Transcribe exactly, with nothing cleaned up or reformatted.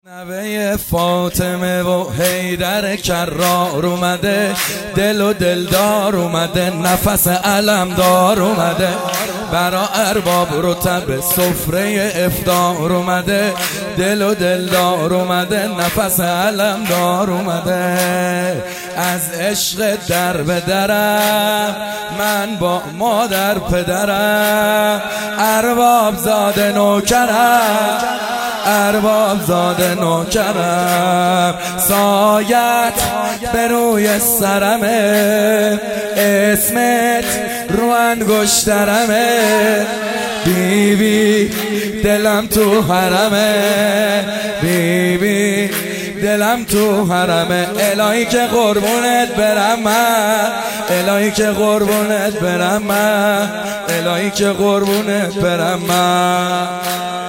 نوه فاطمه و حیدر کرار اومده، دل و دلدار اومده، نفس علمدار اومده، برا ارباب رتب سفره افطار اومده، دل و دلدار اومده، نفس علمدار اومده. از عشق در به درم من با مادر پدرم، ارباب زاده نوکرم، ارباب زاده نوکرم، سایت به روی سرمه، اسمت رو انگشترمه، بی بی دلم تو حرمه، بی بی دلم تو حرمه. الهی که قربونت برم من، الهی که قربونت برم من، الهی که قربونت برم من.